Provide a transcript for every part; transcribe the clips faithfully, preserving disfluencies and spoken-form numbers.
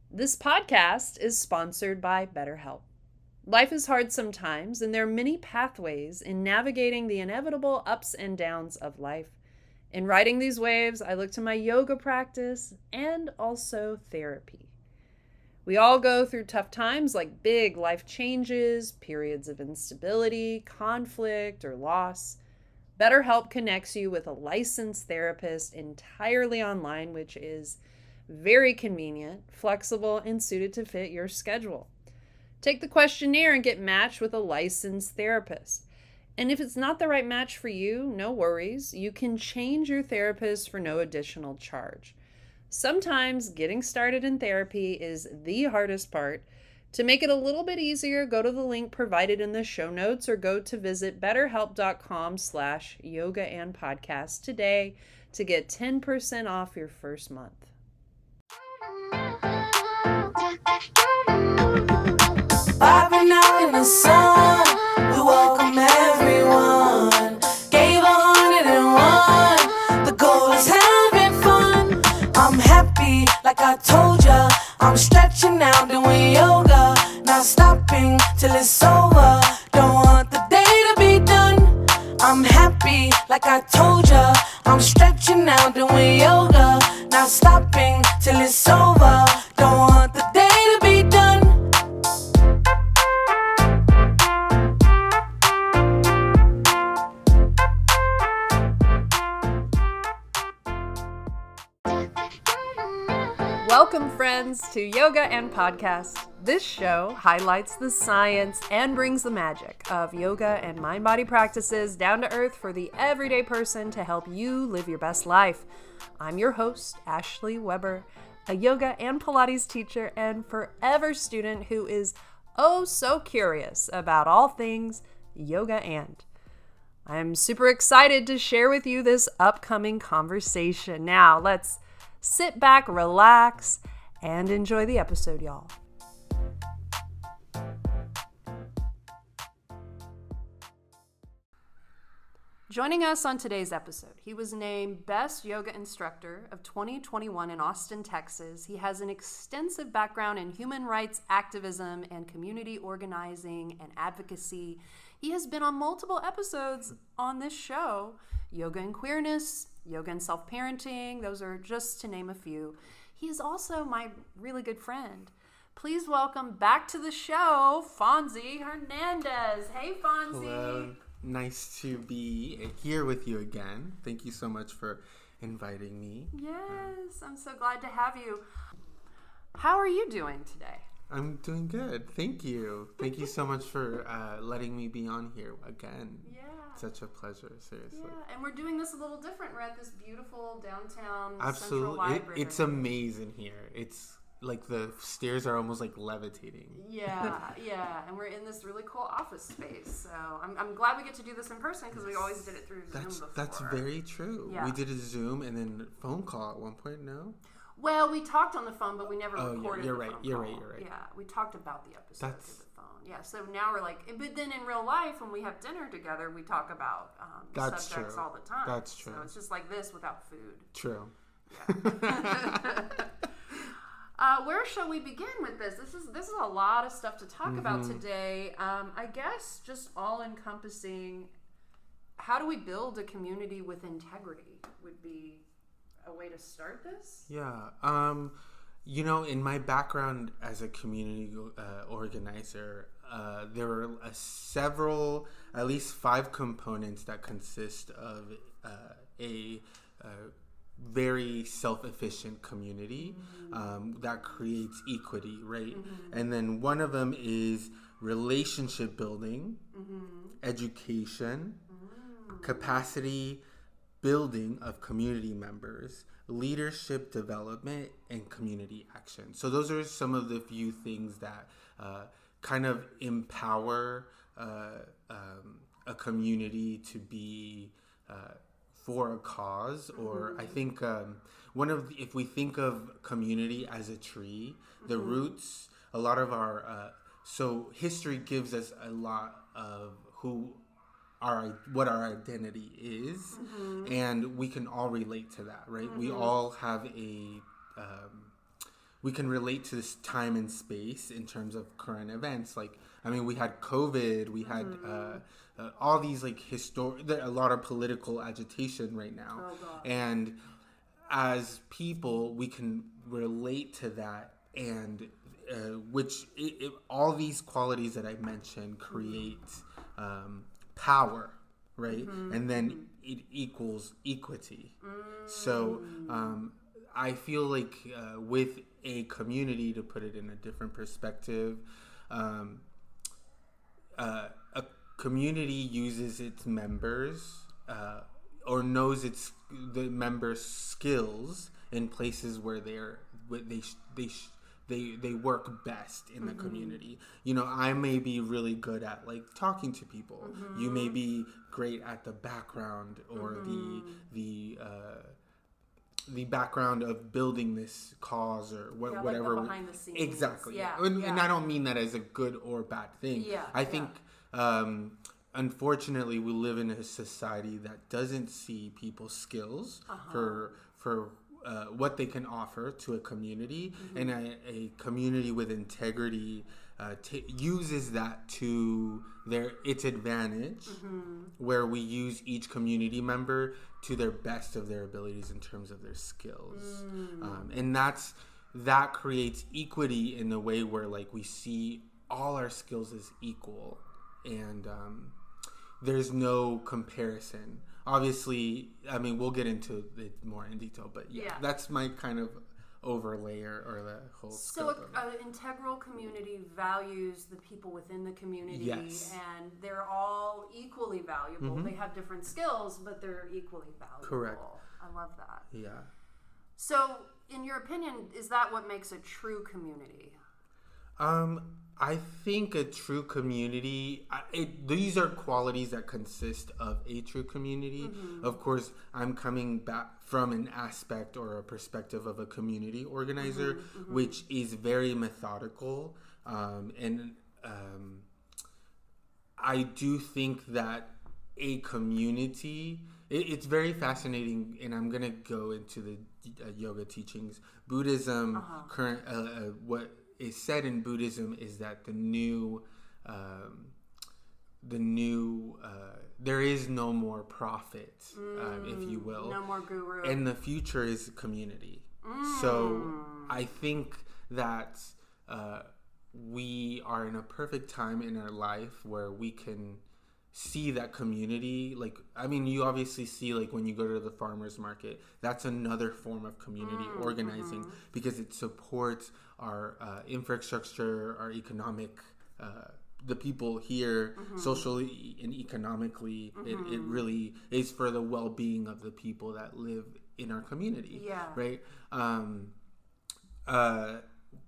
This podcast is sponsored by BetterHelp. Life is hard sometimes, and there are many pathways in navigating the inevitable ups and downs of life. In riding these waves, I look to my yoga practice and also therapy. We all go through tough times like big life changes, periods of instability, conflict, or loss. BetterHelp connects you with a licensed therapist entirely online, which is very convenient, flexible, and suited to fit your schedule. Take the questionnaire and get matched with a licensed therapist. And if it's not the right match for you, no worries. You can change your therapist for no additional charge. Sometimes getting started in therapy is the hardest part. To make it a little bit easier, go to the link provided in the show notes or go to visit betterhelp.com slash yoga and podcast today to get ten percent off your first month. Vibing out in the sun, we welcome everyone. Gave a hundred and one, the goal is having fun. I'm happy, like I told ya. I'm stretching out, doing yoga, not stopping till it's over. Don't want the day to be done. I'm happy, like I told ya. I'm stretching out, doing yoga, not stopping till it's over. Don't want the day to be done. Welcome, friends, to Yoga and Podcast. This show highlights the science and brings the magic of yoga and mind-body practices down to earth for the everyday person to help you live your best life. I'm your host, Ashley Weber, a yoga and Pilates teacher and forever student who is oh so curious about all things yoga and. I'm super excited to share with you this upcoming conversation. Now, let's sit back, relax, and enjoy the episode, y'all. Joining us on today's episode, he was named Best Yoga Instructor of twenty twenty-one in Austin, Texas. He has an extensive background in human rights activism and community organizing and advocacy. He has been on multiple episodes on this show, Yoga and Queerness, Yoga and Self-Parenting. Those are just to name a few. He is also my really good friend. Please welcome back to the show, Fonzie Hernandez. Hey, Fonzie. Hello. Nice to be here with you again. Thank you so much for inviting me. Yes, I'm so glad to have you. How are you doing today? I'm doing good. Thank you. Thank you so much for uh, letting me be on here again. Yeah. Such a pleasure, seriously. Yeah, and we're doing this a little different. We're at this beautiful downtown Central Absolutely. It, Library. it's amazing here. It's like the stairs are almost like levitating. Yeah, yeah. And we're in this really cool office space. So I'm, I'm glad we get to do this in person because we always did it through That's Zoom before. that's very true. Yeah. We did a Zoom and then phone call at one point, no? Well, we talked on the phone, but we never Oh, yeah, recorded you're the right, phone you're call. right, you're right. Yeah, we talked about the episode That's- through the phone. Yeah, so now we're like, but then in real life, when we have dinner together, we talk about um, That's subjects true. all the time. That's true. So it's just like this without food. True. Yeah. Uh, where shall we begin with this? This is this is a lot of stuff to talk mm-hmm. about today. Um, I guess just all encompassing. How do we build a community with integrity? Would be a way to start this. Yeah. Um, you know, in my background as a community uh, organizer, uh, there are uh, several, at least five components that consist of uh, a. Uh, very self-efficient community mm-hmm. um, that creates equity, right? Mm-hmm. And then one of them is relationship building, mm-hmm. education, mm-hmm. capacity building of community members, leadership development, and community action. So those are some of the few things that uh, kind of empower uh, um, a community to be uh, for a cause, or mm-hmm. I think um, one of the, if we think of community as a tree, the mm-hmm. roots, a lot of our uh, so history gives us a lot of who our what our identity is, mm-hmm. and we can all relate to that, right? Mm-hmm. We all have a um, we can relate to this time and space in terms of current events. Like, I mean, we had COVID, we had mm. uh, uh, all these like historic, there a lot of political agitation right now, oh, God. and as people, we can relate to that, and uh, which it, it, all these qualities that I mentioned create um, power, right? Mm-hmm. And then mm-hmm. it equals equity. Mm. So um, I feel like uh, with a community, to put it in a different perspective, um, uh, a community uses its members uh, or knows its the members' skills in places where they're they they they they work best in the mm-hmm. community. You know, I may be really good at like talking to people. Mm-hmm. You may be great at the background or mm-hmm. the the uh, the background of building this cause or what, yeah, whatever. Like the behind the scenes. Exactly. Yeah. And, yeah. and I don't mean that as a good or bad thing. Yeah. I think. Yeah. Um, Unfortunately, we live in a society that doesn't see people's skills uh-huh. for for uh, what they can offer to a community, mm-hmm. and a, a community with integrity uh, t- uses that to their its advantage, mm-hmm. where we use each community member to their best of their abilities in terms of their skills, mm. um, and that's that creates equity in the way where like we see all our skills as equal, and um, there's no comparison. Obviously, I mean, we'll get into it more in detail, but yeah, yeah. that's my kind of overlay or, or the whole so scope an integral community values the people within the community, yes. and they're all equally valuable. Mm-hmm. They have different skills, but they're equally valuable. Correct. I love that. Yeah. So, in your opinion, is that what makes a true community? Um, I think a true community, it, these are qualities that consist of a true community. Mm-hmm. Of course, I'm coming back from an aspect or a perspective of a community organizer, mm-hmm, mm-hmm. which is very methodical. Um, and um, I do think that a community, it, it's very fascinating, and I'm going to go into the uh, yoga teachings. Buddhism, uh-huh. current, uh, uh, what... is said in Buddhism is that the new, um, the new, uh, there is no more prophet, mm, uh, if you will. No more guru. And the future is community. Mm. So I think that uh, we are in a perfect time in our life where we can see that community. Like, I mean, you obviously see, like, when you go to the farmer's market, that's another form of community mm, organizing mm-hmm. because it supports our uh, infrastructure, our economic, uh, the people here, mm-hmm. socially and economically. Mm-hmm. It, it really is for the well-being of the people that live in our community. Yeah. Right? Um, uh,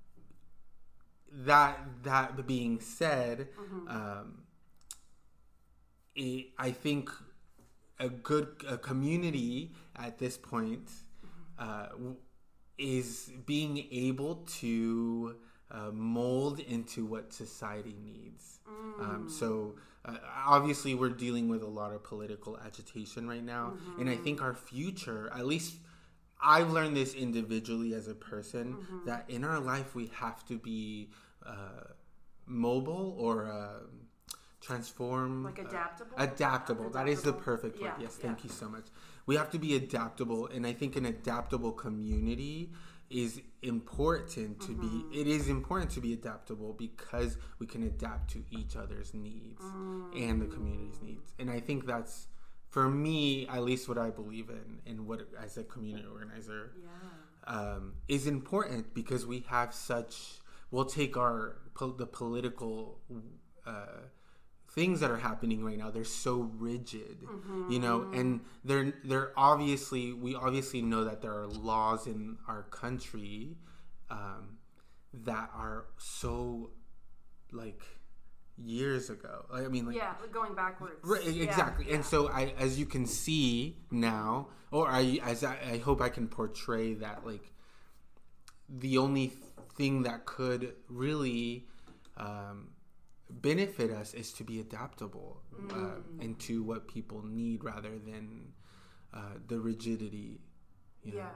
that, that being said, mm-hmm. um, it, I think a good a community at this point uh, is being able to uh, mold into what society needs. Mm. Um, so uh, obviously we're dealing with a lot of political agitation right now, mm-hmm. and I think our future, at least I've learned this individually as a person, mm-hmm. that in our life we have to be uh, mobile or uh, transform, like adaptable. Uh, adaptable. adaptable. That is the perfect word. Yeah, yes, thank yeah. you so much. We have to be adaptable, and I think an adaptable community is important to mm-hmm. be. It is important to be adaptable because we can adapt to each other's needs mm. and the community's needs. And I think that's, for me, at least what I believe in, and what as a community organizer, yeah. um, is important because we have such. We'll take our po- the political. Uh, things that are happening right now, they're so rigid, mm-hmm. you know, and they're they're obviously we obviously know that there are laws in our country um, that are so like years ago. I mean, like yeah, going backwards. Right, exactly. Yeah, and yeah. so I, as you can see now, or I as I, I hope I can portray that, like the only thing that could really um, benefit us is to be adaptable uh, mm. into what people need rather than uh, the rigidity, you know? Yeah.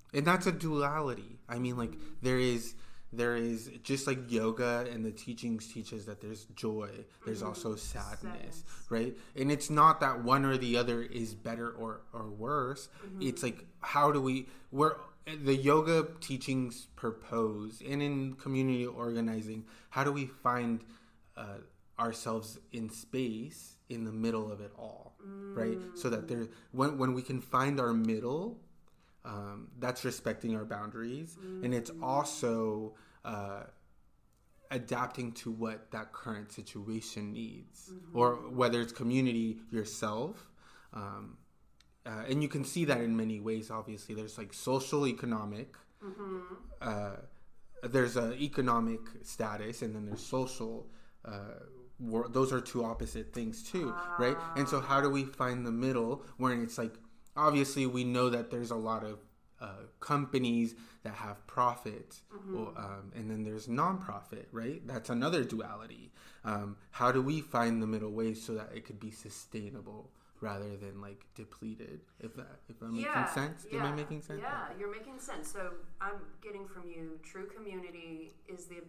and that's a duality. I mean, like there is there is just like yoga and the teachings teach us that there's joy, there's mm-hmm. also sadness, sadness, right? And it's not that one or the other is better or or worse. Mm-hmm. It's like, how do we we're the yoga teachings propose, and in community organizing, how do we find uh, ourselves in space in the middle of it all, mm. right? So that there, when when we can find our middle, um, that's respecting our boundaries, mm. and it's also uh, adapting to what that current situation needs, mm-hmm. or whether it's community, yourself. Um, Uh, and you can see that in many ways. Obviously, there's like social, economic. Mm-hmm. Uh, there's a economic status, and then there's social. Uh, war- those are two opposite things too, ah. right? And so, how do we find the middle? Where it's like, obviously, we know that there's a lot of uh, companies that have profit, mm-hmm. or, um, and then there's nonprofit, right? That's another duality. Um, how do we find the middle way so that it could be sustainable, rather than like depleted? If that, if I'm yeah, making sense, yeah, am I making sense? Yeah, you're making sense. So I'm getting from you, true community is the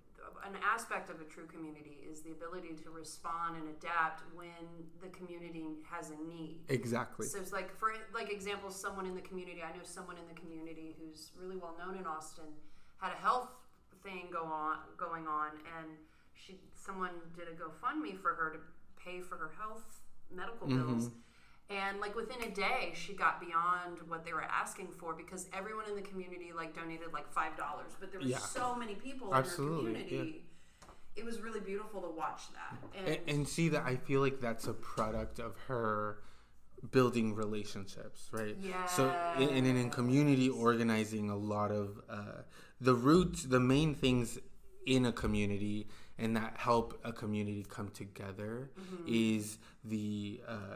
an aspect of a true community is the ability to respond and adapt when the community has a need. Exactly. So it's like, for like example, someone in the community. I know someone in the community who's really well known in Austin had a health thing go on going on, and she someone did a GoFundMe for her to pay for her health medical bills, mm-hmm. and like within a day she got beyond what they were asking for, because everyone in the community like donated like five dollars, but there were yeah. so many people Absolutely, in her community. Yeah. It was really beautiful to watch that, and, and, and see that. I feel like that's a product of her building relationships, right? Yeah. So and in, in community organizing, a lot of uh, the roots, the main things in a community and that help a community come together, mm-hmm. is the uh,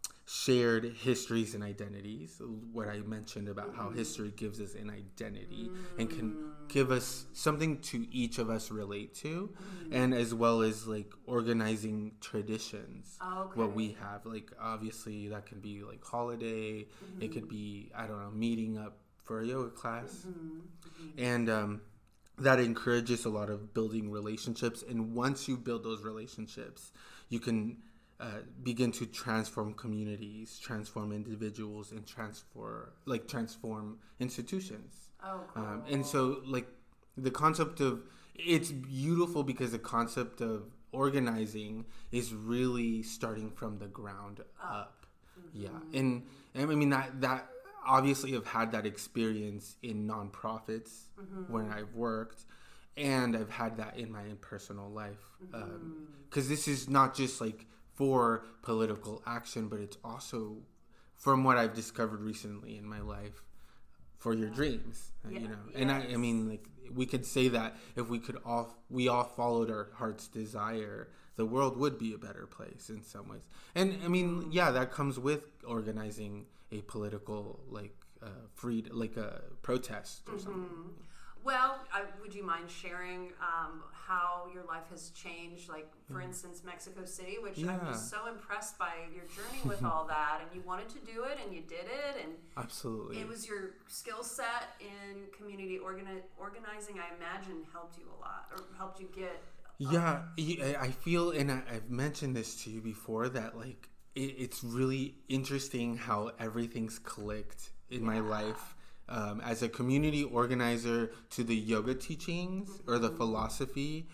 shared histories and identities. What I mentioned about mm-hmm. how history gives us an identity mm-hmm. and can give us something to each of us relate to, mm-hmm. and as well as like organizing traditions. Okay. What we have, like obviously that can be like holiday, mm-hmm. it could be, I don't know, meeting up for a yoga class, mm-hmm. Mm-hmm. and um, that encourages a lot of building relationships. And once you build those relationships, you can uh, begin to transform communities, transform individuals, and transform like transform institutions. Oh, cool. Um, and so, like the concept of it's beautiful because the concept of organizing is really starting from the ground up. up. Mm-hmm. Yeah, and, and I mean that that. Obviously I've had that experience in nonprofits mm-hmm. when I've worked, and I've had that in my personal life, because mm-hmm. um, this is not just like for political action, but it's also, from what I've discovered recently in my life, for your dreams, yeah. you know. Yes. And I, I mean, like we could say that if we could all we all followed our heart's desire, the world would be a better place in some ways. And I mean, yeah, that comes with organizing a political, like, uh, free, like a protest or mm-hmm. something. Well, I, would you mind sharing um, how your life has changed? Like, for mm. instance, Mexico City, which yeah. I'm just so impressed by your journey with all that. And you wanted to do it, and you did it. And absolutely, it was your skill set in community organi- organizing, I imagine, helped you a lot, or helped you get. Um, yeah, I feel, and I, I've mentioned this to you before, that like it, it's really interesting how everything's clicked in yeah. my life. Um, as a community organizer, to the yoga teachings mm-hmm. or the philosophy.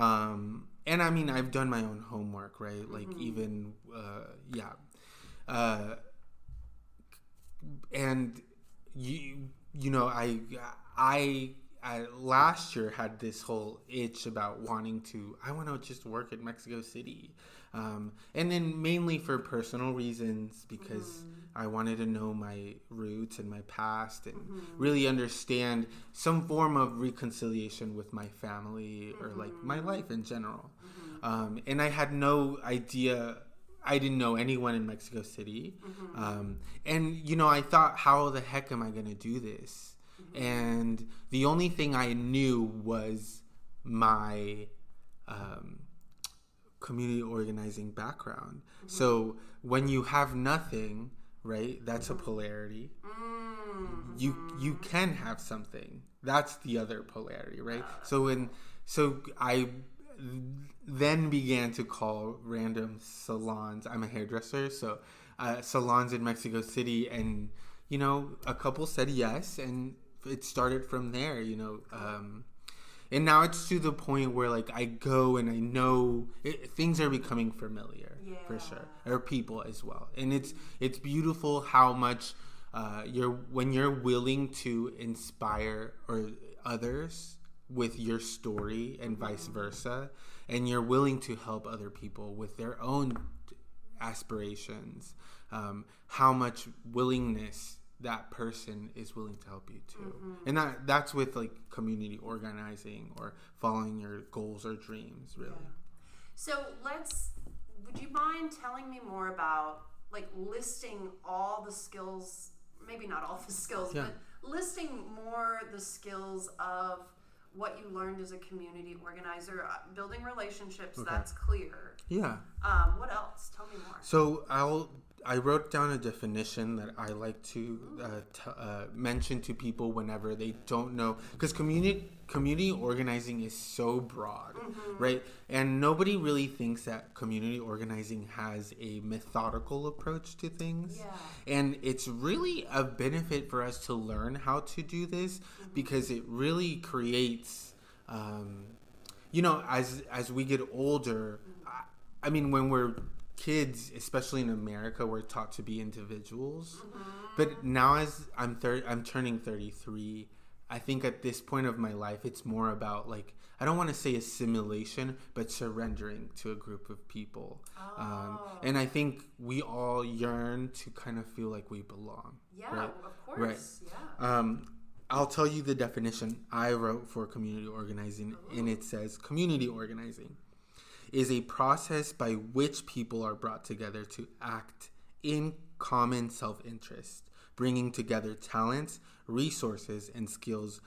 Um, and I mean, I've done my own homework, right? Like mm-hmm. even, uh, yeah. Uh, and you, you know, I, I, I last year had this whole itch about wanting to, I want to just work at Mexico City. Um, and then mainly for personal reasons, because mm-hmm. I wanted to know my roots and my past and mm-hmm. really understand some form of reconciliation with my family mm-hmm. or like my life in general. Mm-hmm. Um, and I had no idea, I didn't know anyone in Mexico City. Mm-hmm. Um, and, you know, I thought, how the heck am I going to do this? Mm-hmm. And the only thing I knew was my um, community organizing background. Mm-hmm. So when you have nothing, right? That's a polarity. Mm-hmm. You you can have something. That's the other polarity, right? So when so I then began to call random salons. I'm a hairdresser, so uh, salons in Mexico City, and you know, a couple said yes, and it started from there. You know, um, and now it's to the point where like I go and I know it, things are becoming familiar Yeah. for sure, or people as well, and it's it's beautiful how much. Uh, you're when you're willing to inspire or others with your story and vice versa, and you're willing to help other people with their own aspirations, um, how much willingness that person is willing to help you too. Mm-hmm. And that that's with like community organizing or following your goals or dreams, really. Yeah. So let's, would you mind telling me more about like listing all the skills, maybe not all the skills, yeah. but listing more the skills of what you learned as a community organizer, uh, building relationships, Okay. that's clear. Yeah. Um, what else? Tell me more. So I'll I wrote down a definition that I like to uh, t- uh, mention to people whenever they don't know, because community community organizing is so broad, mm-hmm. right? And nobody really thinks that community organizing has a methodical approach to things. Yeah. And it's really a benefit for us to learn how to do this, mm-hmm. because it really creates, um, you know, as as we get older, mm-hmm. I, I mean, when we're kids, especially in America, we're taught to be individuals. Mm-hmm. But now, as I'm thir- I'm turning thirty-three, I think at this point of my life, it's more about like, I don't want to say assimilation, but surrendering to a group of people. Oh. Um, and I think we all yearn to kind of feel like we belong. Yeah, right? of course. Right. Yeah. Um, I'll tell you the definition I wrote for community organizing, Ooh. And it says community organizing is a process by which people are brought together to act in common self-interest, bringing together talents, resources, and skills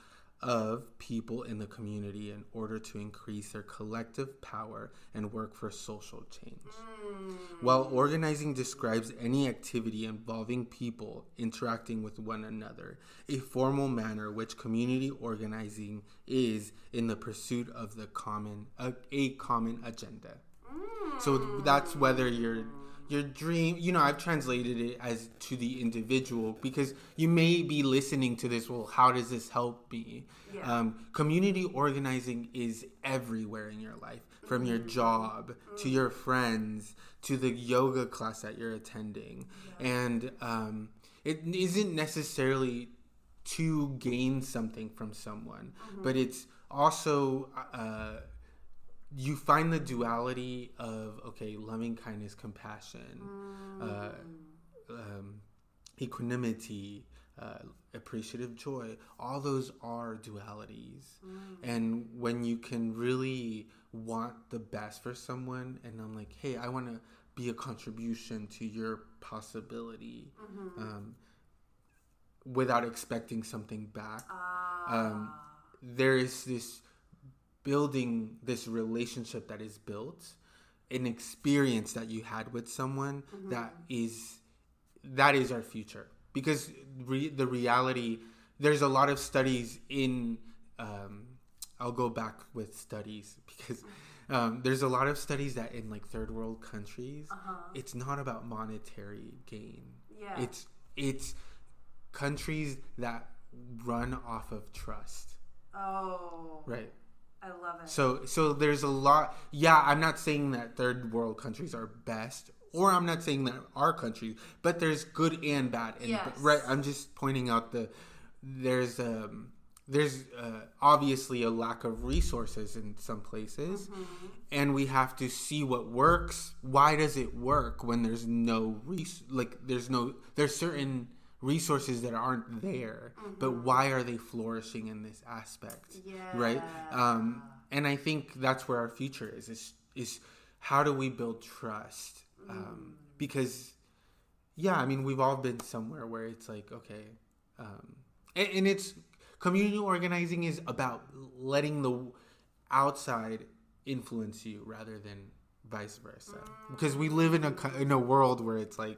of people in the community in order to increase their collective power and work for social change. Mm. While organizing describes any activity involving people interacting with one another, a formal manner which community organizing is in the pursuit of the common a, a common agenda. Mm. So that's whether you're your dream, you know, I've translated it as to the individual, because you may be listening to this, well, how does this help me? Yeah. Um, community organizing is everywhere in your life, from mm-hmm. your job mm-hmm. to your friends to the yoga class that you're attending. Yeah. And um, it isn't necessarily to gain something from someone, mm-hmm. but it's also... Uh, you find the duality of, okay, loving kindness, compassion, mm. uh, um, equanimity, uh, appreciative joy. All those are dualities. Mm. And when you can really want the best for someone, and I'm like, hey, I want to be a contribution to your possibility, mm-hmm. um, without expecting something back. Ah. Um, there is this... building this relationship that is built, an experience that you had with someone, mm-hmm. that is that is our future. Because re- the reality, there's a lot of studies in, um, I'll go back with studies, because um, there's a lot of studies that in like third world countries, uh-huh. it's not about monetary gain. Yeah. It's it's countries that run off of trust. Oh. Right. I love it. So so there's a lot. Yeah, I'm not saying that third world countries are best, or I'm not saying that our country, but there's good and bad. And, yes. Right. I'm just pointing out the there's um there's uh, obviously a lack of resources in some places, mm-hmm. and we have to see what works. Why does it work when there's no res- like there's no there's certain resources that aren't there, mm-hmm. but why are they flourishing in this aspect? Yeah. Right. Um, and I think that's where our future is, is, is how do we build trust? Mm. Um, because yeah, I mean, we've all been somewhere where it's like, okay. Um, and, and it's community organizing is about letting the outside influence you rather than vice versa. Mm. Because we live in a, in a world where it's like,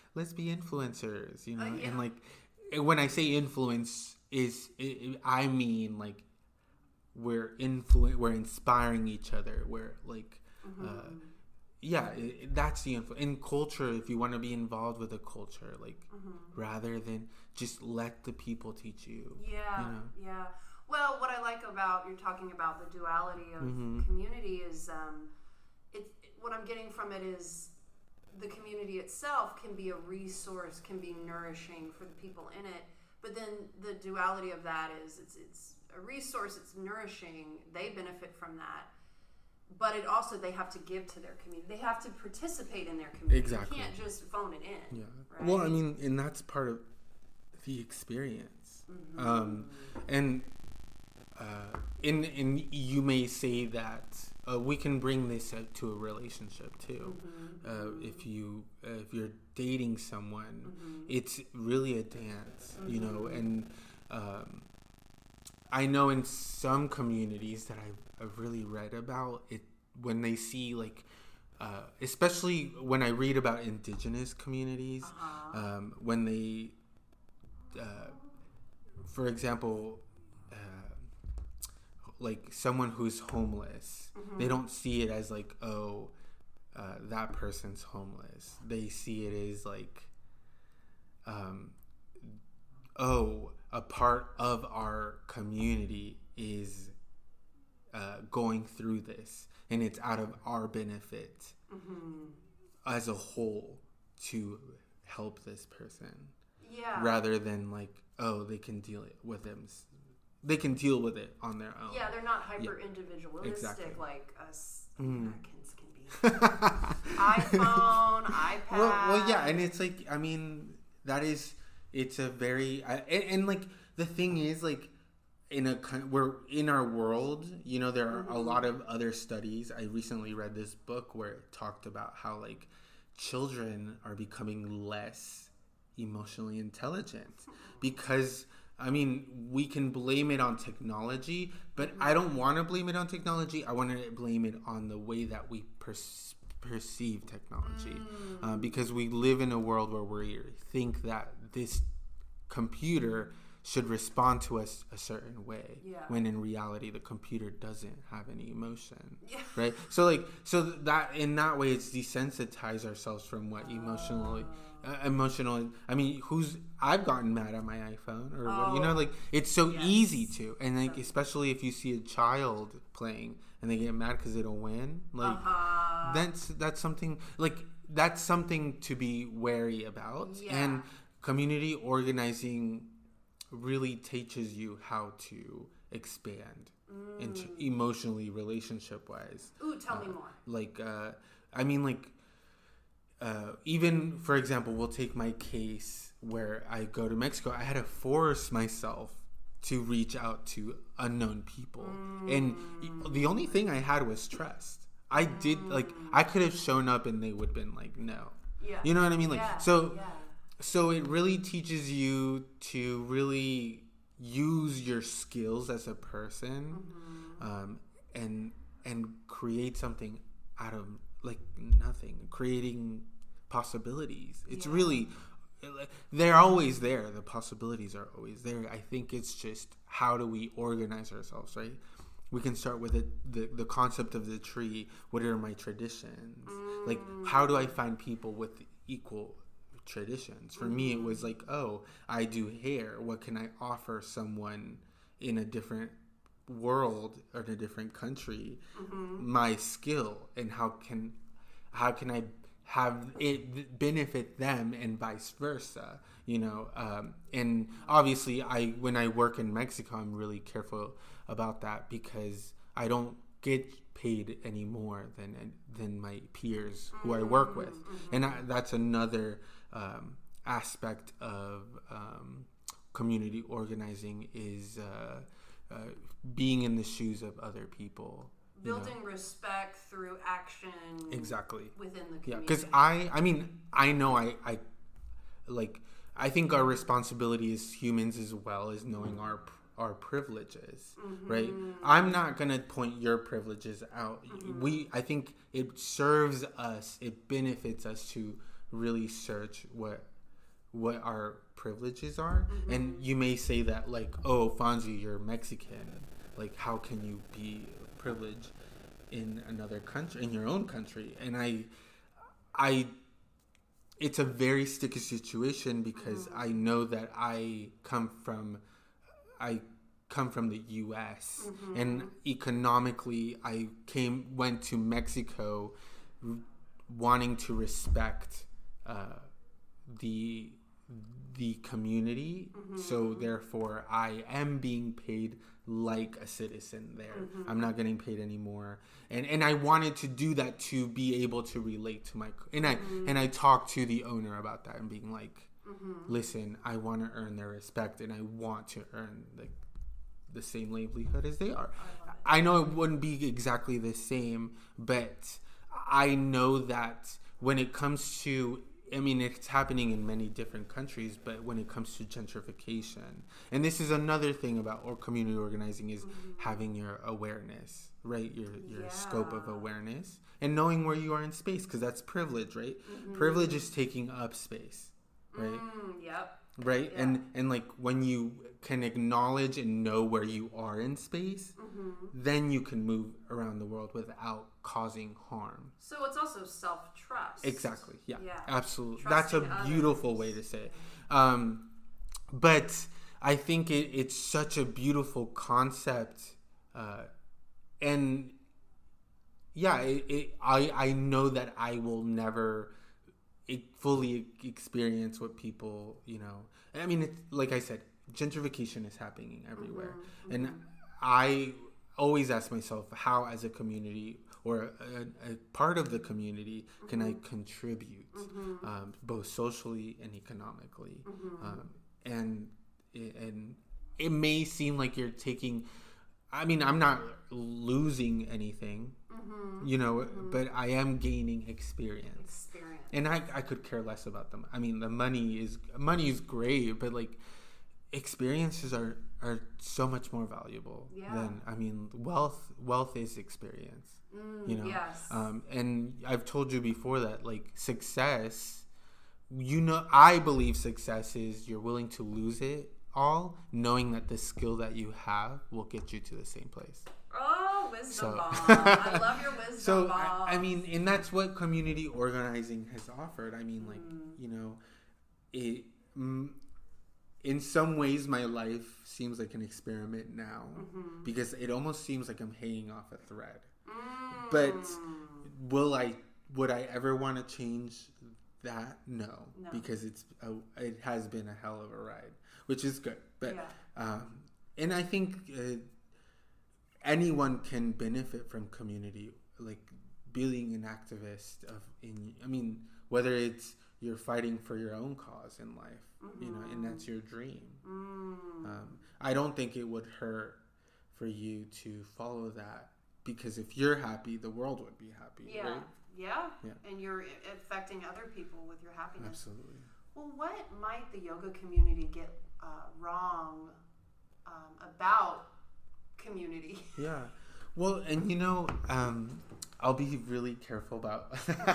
let's be influencers, you know, Uh, yeah. and like when I say influence is it, it- I mean like we're influ- we're inspiring each other. We're like, Mm-hmm. uh, yeah, it, it- that's the influ- in culture. If you want to be involved with a culture, like Mm-hmm. rather than just let the people teach you. Yeah, You know? yeah. Well, what I like about you're talking about the duality of Mhm. community is um, it. What I'm getting from it is the community itself can be a resource, can be nourishing for the people in it. But then the duality of that is it's it's a resource, it's nourishing. They benefit from that. But it also, they have to give to their community. They have to participate in their community. Exactly. You can't just phone it in. Yeah. Right? Well, I mean, and that's part of the experience. Um, and uh, in in you may say that uh, we can bring this out to a relationship too. Uh, if you uh, if you're dating someone, it's really a dance, you know. And um, I know in some communities that I've, I've really read about it, when they see like. Uh, especially when I read about indigenous communities, Uh-huh. um, when they, uh, for example, uh, like someone who's homeless, they don't see it as like, oh, uh, that person's homeless. They see it as like, um, oh, a part of our community is uh, going through this. And it's out of our benefit Mm-hmm. as a whole to help this person, Yeah. rather than like, oh, they can deal it with them. They can deal with it on their own. Yeah, they're not hyper individualistic Exactly. like us Mm. Americans can be. iPhone, iPad. well, well, yeah, and it's like, I mean, that is, it's a very, I, and, and like the thing is, like, in a coun- we're in our world, you know, there are a lot of other studies. I recently read this book where it talked about how like children are becoming less emotionally intelligent because, I mean, we can blame it on technology, but I don't want to blame it on technology. I want to blame it on the way that we perceive perceive technology, uh, because we live in a world where we think that this computer should respond to us a certain way, Yeah. when in reality the computer doesn't have any emotion. Yeah. Right? So like, so that in that way it's desensitize ourselves from what emotionally uh, emotional I mean, who's I've gotten mad at my iPhone or what, you know, like it's so Yes. easy to, and like especially if you see a child playing and they get mad because they don't win, like Uh-huh. that's that's something like that's something to be wary about. Yeah. And community organizing really teaches you how to expand into emotionally, relationship wise. Ooh, tell me more. Like, uh, I mean, like, uh, even for example, we'll take my case where I go to Mexico. I had to force myself to reach out to unknown people, and the only thing I had was trust. I did like I could have shown up and they would have been like, no, Yeah. you know what I mean? Like, Yeah, so. yeah. So it really teaches you to really use your skills as a person, um, and and create something out of like nothing, creating possibilities. It's Yeah. really, they're always there. The possibilities are always there. I think it's just how do we organize ourselves, right? We can start with it, the the concept of the tree. What are my traditions? Like, how do I find people with equal traditions? For me, it was like, oh, I do hair. What can I offer someone in a different world or in a different country? My skill, and how can how can I have it benefit them and vice versa? You know, um, and obviously, I when I work in Mexico, I'm really careful about that because I don't get paid any more than than my peers who I work with, and I, that's another um, aspect of um, community organizing is uh, uh, being in the shoes of other people. you know? Building respect through action. Exactly. Within the Yeah, community. because I, I mean, I know I, I, like, I think our responsibility as humans as well is knowing our our privileges, right? I'm not gonna point your privileges out. We, I think it serves us, it benefits us to really search what what our privileges are. Mm-hmm. And you may say that, like, oh, Fonzie, you're Mexican. Like, how can you be privileged in another country, in your own country? And I, I, it's a very sticky situation because mm-hmm. I know that I come from, I come from the U S mm-hmm. and economically I came, went to Mexico wanting to respect uh, the the community, mm-hmm. so therefore I am being paid like a citizen there. Mm-hmm. I'm not getting paid anymore, and and I wanted to do that to be able to relate to my and I mm-hmm. and I talked to the owner about that and being like, mm-hmm. listen, I want to earn their respect and I want to earn like the same livelihood as they are. I, I know it wouldn't be exactly the same, but I know that when it comes to, I mean, it's happening in many different countries, but when it comes to gentrification, and this is another thing about or community organizing is mm-hmm. having your awareness, right? Your your yeah. scope of awareness and knowing where you are in space, because that's privilege, right? Mm-hmm. Privilege is taking up space, right? Mm, yep. Right? Yeah. And and like when you can acknowledge and know where you are in space, mm-hmm. then you can move around the world without causing harm. So it's also self-trust. Exactly. Yeah. yeah. Absolutely. Trusting That's a beautiful others. way to say it. Um, but I think it, it's such a beautiful concept. Uh, and yeah, it, it, I, I know that I will never fully experience what people, you know, I mean, it's, like I said, gentrification is happening everywhere. Mm-hmm. And I always ask myself how, as a community or a, a part of the community, mm-hmm. can I contribute, mm-hmm. um, both socially and economically? Mm-hmm. Um, and, and it may seem like you're taking, I mean, I'm not losing anything, mm-hmm. you know, mm-hmm. but I am gaining experience. Experience. And I, I could care less about them. I mean, the money is money is great, but like experiences are, are so much more valuable yeah. than, I mean, wealth wealth is experience. Mm, you know, yes. Um, and I've told you before that like success, you know, I believe success is you're willing to lose it all, knowing that the skill that you have will get you to the same place. Oh, wisdom so. bomb. I love your wisdom so, bomb. I, I mean, and that's what community organizing has offered. I mean, like, mm. you know, it, mm, in some ways my life seems like an experiment now mm-hmm. because it almost seems like I'm hanging off a thread. Mm. But will I, would I ever want to change that? No, no. Because it's, a, it has been a hell of a ride, which is good. But, yeah. um, and I think, uh, anyone can benefit from community, like being an activist of in I mean, whether it's you're fighting for your own cause in life, mm-hmm. you know, and that's your dream. Mm. Um, I don't think it would hurt for you to follow that, because if you're happy, the world would be happy. Yeah, right? yeah, yeah. And you're affecting other people with your happiness. Absolutely. Well, what might the yoga community get uh, wrong um, about community? Yeah. Well, and you know, um, I'll be really careful about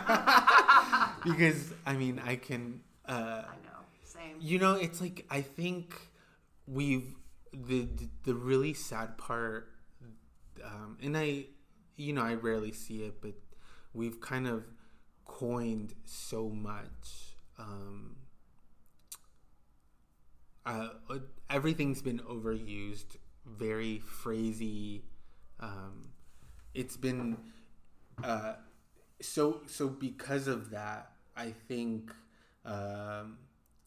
because I mean, I can. Uh, I know. Same. You know, it's like I think we've the the really sad part, um, and I, you know, I rarely see it, but we've kind of coined so much. Um, uh, everything's been overused. Very phrasey. Um, it's been uh, so so because of that. I think um,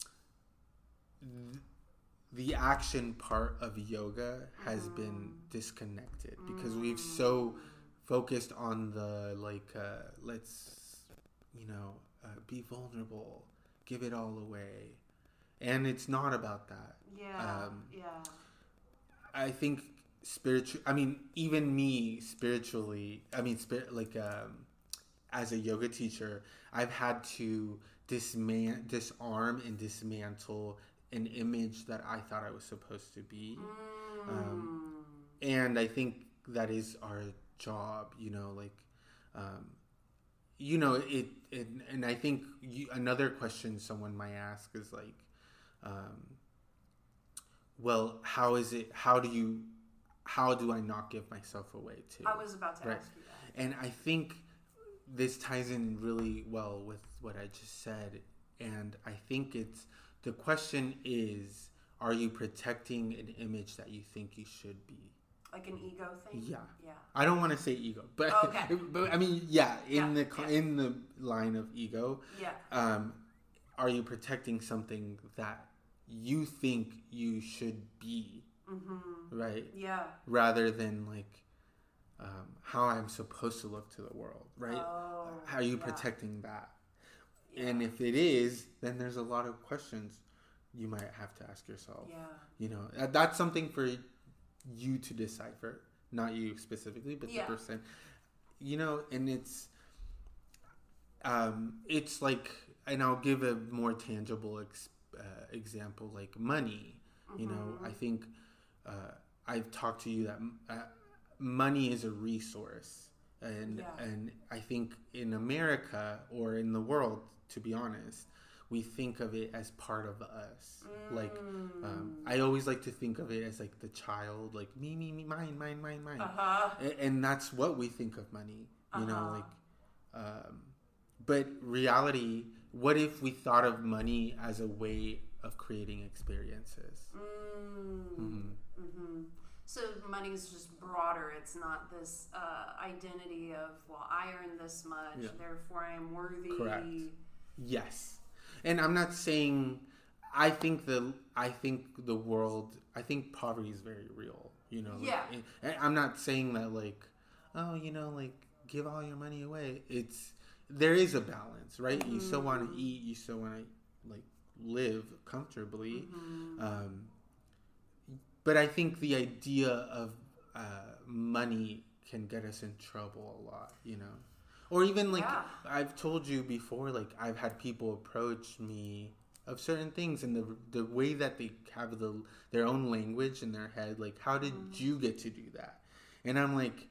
th- the action part of yoga has mm. been disconnected because mm. we've so focused on the like uh, let's you know uh, be vulnerable, give it all away, and it's not about that. Yeah. Um, yeah. I think spiritual. I mean, even me spiritually. I mean, spirit like um, as a yoga teacher, I've had to disman- disarm and dismantle an image that I thought I was supposed to be, mm. um, and I think that is our job. You know, like um, you know, it, it and I think you, another question someone might ask is like, um, well, how is it? How do you? How do I not give myself away too? I was about to right? ask you that. And I think this ties in really well with what I just said. And I think it's the question is, are you protecting an image that you think you should be? Like an ego thing? Yeah. Yeah. I don't want to say ego, but Okay. but I mean, yeah, in Yeah, the yeah. in the line of ego, Yeah. um, are you protecting something that you think you should be, Mm-hmm. right? Yeah. Rather than like um, how I'm supposed to look to the world, right? Oh, How are you yeah. protecting that? Yeah. And if it is, then there's a lot of questions you might have to ask yourself. Yeah. You know, that- that's something for you to decipher, not you specifically, but Yeah. the person. You know, and it's, um, it's like, and I'll give a more tangible ex- uh, example, like money. You know, Mhm. I think uh, I've talked to you that uh, money is a resource, and Yeah. and I think in America or in the world, to be honest, we think of it as part of us. Like, um, Mm. I always like to think of it as like the child, like me, me, me, mine, mine, mine, mine, Uh-huh. A- and that's what we think of money. You know, Uh-huh. like, um, but reality. What if we thought of money as a way of creating experiences? Mm. Mhm. Mm-hmm. So money's just broader. It's not this uh, identity of, well, I earn this much, Yeah. therefore I am worthy. Correct. Yes, and I'm not saying. I think the I think the world. I think poverty is very real. You know. Yeah. Like, and I'm not saying that like, oh, you know, like give all your money away. It's there is a balance, right? You still want Mm-hmm. to eat. You still want to like live comfortably. Mm-hmm. Um, but I think the idea of uh, money can get us in trouble a lot, you know? Or even like, Yeah. I've told you before, like, I've had people approach me of certain things, and the the way that they have the their own language in their head, like, how did Mm-hmm. you get to do that? And I'm like,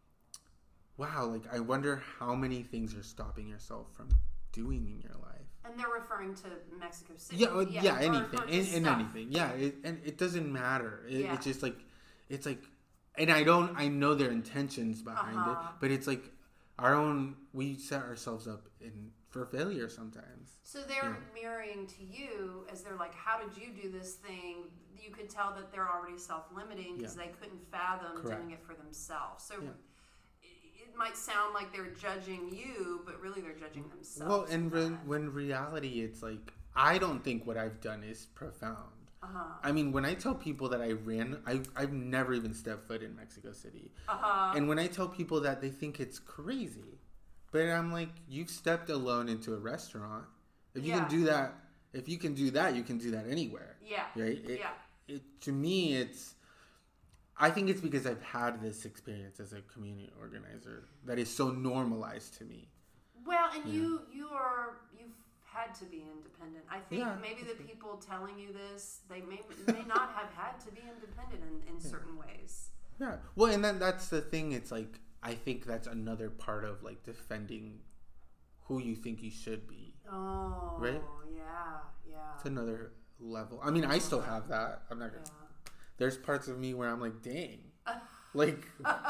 wow, like, I wonder how many things are stopping yourself from doing in your life. And they're referring to Mexico City. Yeah, uh, yeah, or anything, referring to in, in stuff. anything, yeah, it, and it doesn't matter. It, Yeah. It's just like, it's like, and I don't, I know their intentions behind Uh-huh. it, but it's like our own. We set ourselves up in for failure sometimes. So they're Yeah. mirroring to you as they're like, how did you do this thing? You could tell that they're already self-limiting because Yeah. they couldn't fathom Correct. doing it for themselves. So Yeah. it, it might sound like they're judging you, but really they're judging themselves. Well, and for re- that. when reality, it's like I don't think what I've done is profound. Uh-huh. I mean, when I tell people that I ran, I, I've never even stepped foot in Mexico City. Uh-huh. And when I tell people that, they think it's crazy. But I'm like, you've stepped alone into a restaurant. If you Yeah. can do that, if you can do that, you can do that anywhere. Yeah. Right? It, Yeah. It, to me, it's, I think it's because I've had this experience as a community organizer that is so normalized to me. Well, and Yeah. you you are you've had to be independent. I think Yeah, maybe the that's good. people telling you this, they may may not have had to be independent in, in certain ways. Yeah. Well, and then that's the thing. It's like, I think that's another part of like defending who you think you should be. Oh, Right? yeah, yeah. It's another level. I mean, I still have that. I'm not gonna. Yeah. There's parts of me where I'm like, dang, like,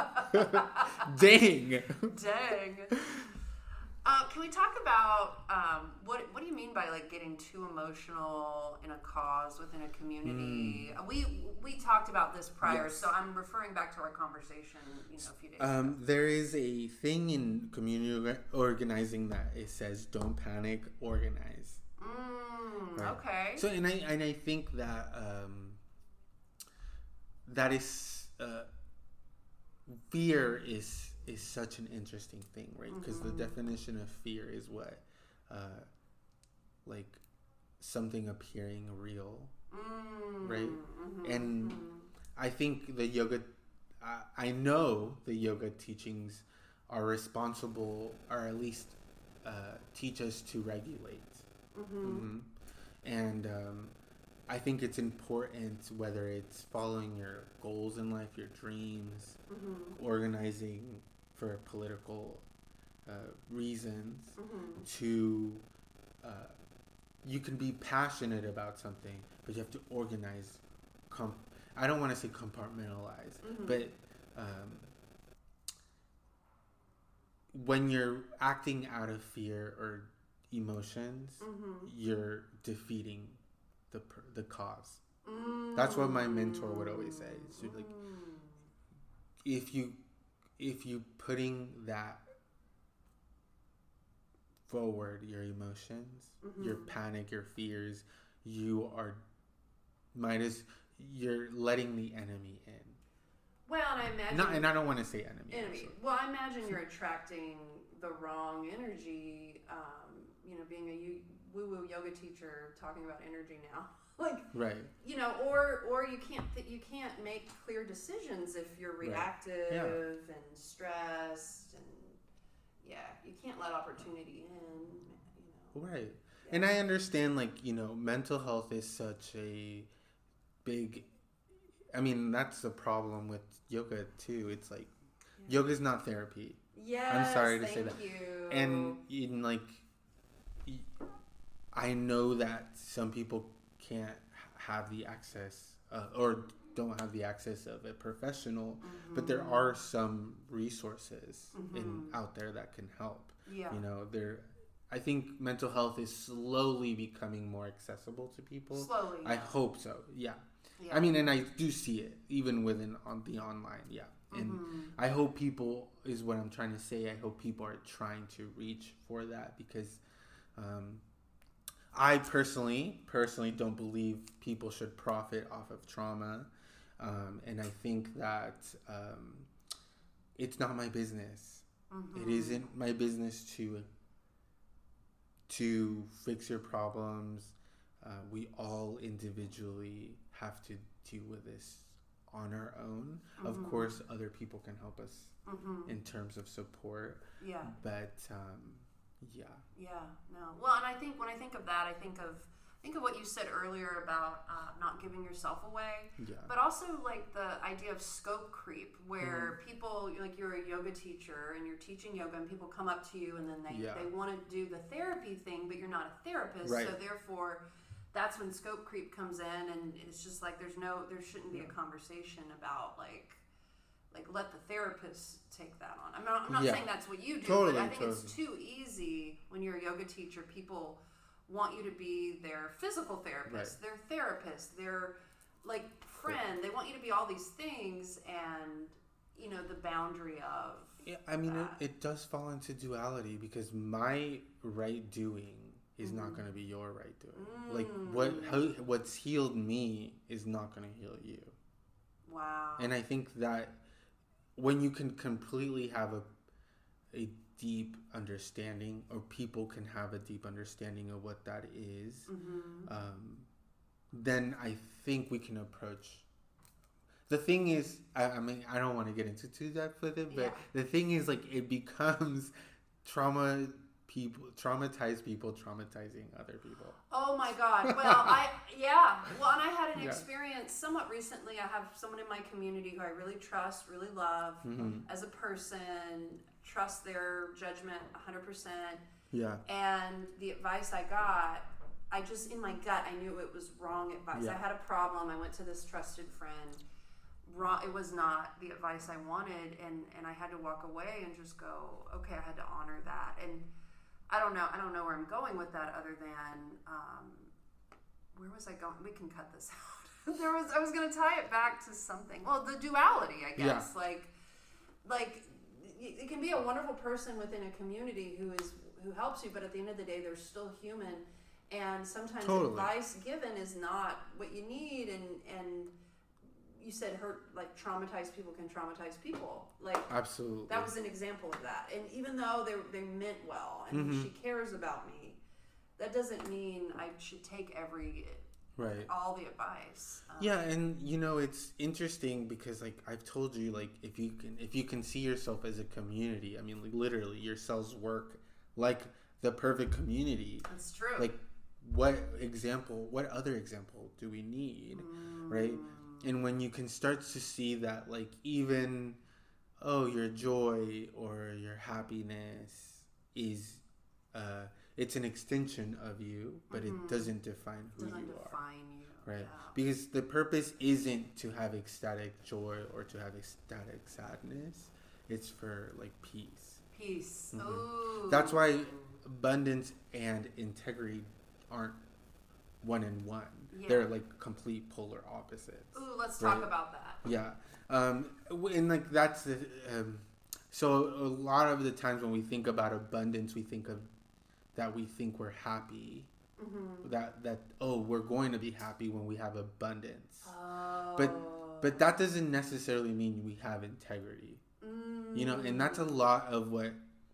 dang. Dang. Uh, can we talk about um, what what do you mean by like getting too emotional in a cause within a community? Uh, We we talked about this prior, Yes. so I'm referring back to our conversation, you know, a few days ago. Um, there is a thing in community orga- organizing that it says, "Don't panic, organize." Mm, Right. okay. So, and I and I think that um, that is uh, fear is is such an interesting thing, right? Because the definition of fear is what, uh, like, something appearing real, Mm, right? mhm, And mhm. I think the yoga, I, I know the yoga teachings are responsible, or at least uh, teach us to regulate. Mm-hmm. And um, I think it's important, whether it's following your goals in life, your dreams, Mhm. organizing for a political uh, reasons Mm-hmm. to. Uh, you can be passionate about something, but you have to organize. Comp- I don't want to say compartmentalize, Mm-hmm. but um, when you're acting out of fear or emotions, Mm-hmm. you're defeating the per- the cause. Mm-hmm. That's what my mentor would always say. So like, if you if you putting that forward, your emotions, Mm-hmm. your panic, your fears, you are might as you're letting the enemy in. Well, and I imagine Not, and I don't want to say enemy. enemy. actually. Well, I imagine you're attracting the wrong energy. Um, you know, being a you- woo-woo yoga teacher talking about energy now, like Right. you know, or or you can't th- you can't make clear decisions if you're Right. reactive Yeah. and stressed, and yeah, you can't let opportunity in. You know, Right. Yeah. And I understand, like, you know, mental health is such a big. I mean, that's the problem with yoga, too. It's like, Yeah. yoga's not therapy. Yes, sorry to thank say that. you. And, in like, y- I know that some people can't h- have the access uh, or don't have the access of a professional, but there are some resources in Mhm. out there that can help. yeah, You know, there. I think mental health is slowly becoming more accessible to people. slowly. I yeah. hope so. Yeah. Yeah. I mean, and I do see it even within on the online. Yeah. And Mhm. I hope people is what I'm trying to say. I hope people are trying to reach for that because um, I personally, personally don't believe people should profit off of trauma, um, and I think that um, it's not my business. Mhm. It isn't my business to to fix your problems. Uh, we all individually have to deal with this on our own. Of Mhm. course, other people can help us Mhm. in terms of support, Yeah. but um, yeah, Yeah, no. Well, and I think when I think of that, I think of think of what you said earlier about uh, not giving yourself away, yeah, but also like the idea of scope creep, where Mm-hmm. people like you're a yoga teacher and you're teaching yoga, and people come up to you and then they Yeah. they want to do the therapy thing, but you're not a therapist, Right. so therefore. That's when scope creep comes in, and it's just like there's no, there shouldn't be a conversation about like, like let the therapist take that on. I'm not, I'm not Yeah. saying that's what you do, Totally, but I think totally. it's too easy when you're a yoga teacher. People want you to be their physical therapist, their therapist, their like friend. They want you to be all these things, and you know the boundary of. Yeah, I mean, it, that. it does fall into duality because my right doing is Mm-hmm. not going to be your right doing. Like what how, what's healed me is not going to heal you. Wow. And I think that when you can completely have a a deep understanding, or people can have a deep understanding of what that is, Mm-hmm. um, then I think we can approach. The thing is, I, I mean, I don't want to get into too depth with it, but Yeah. the thing is, like, it becomes trauma people, traumatized people traumatizing other people. Oh my God. Well, I, yeah. Well, and I had an Yeah. experience somewhat recently. I have someone in my community who I really trust, really love Mm-hmm. as a person, trust their judgment one hundred percent. Yeah, And the advice I got, I just, in my gut, I knew it was wrong advice. Yeah. I had a problem. I went to this trusted friend. Wrong, it was not the advice I wanted. And, and I had to walk away and just go, okay, I had to honor that. And I don't know. I don't know where I'm going with that, other than um, where was I going? We can cut this out. there was I was going to tie it back to something. Well, the duality, I guess. Yeah. Like, like it can be a wonderful person within a community who is who helps you, but at the end of the day, they're still human. And sometimes Totally. advice given is not what you need. And and you said hurt, like traumatized people can traumatize people. Like. absolutely. That was an example of that. And even though they they meant well and Mhm. she cares about me, that doesn't mean I should take every right. all the advice. Um, Yeah, and you know it's interesting because like I've told you, like if you can if you can see yourself as a community, I mean like literally your cells work like the perfect community. that's true. Like what example, what other example do we need, right? And when you can start to see that like even oh your joy or your happiness is uh, it's an extension of you, but Mm-hmm. it doesn't define who Doesn't you are. define you. Right. Yeah. Because the purpose isn't to have ecstatic joy or to have ecstatic sadness. It's for like peace. Peace. Mhm. Ooh. That's why abundance and integrity aren't one and one. Yeah. They're like complete polar opposites. Ooh, let's talk Right. about that. Yeah. Um, w- and like that's the. Um, so a lot of the times when we think about abundance, we think of that we think we're happy. Mm-hmm. That that oh we're going to be happy when we have abundance. Oh. But but that doesn't necessarily mean we have integrity. Mm. You know, and that's a lot of what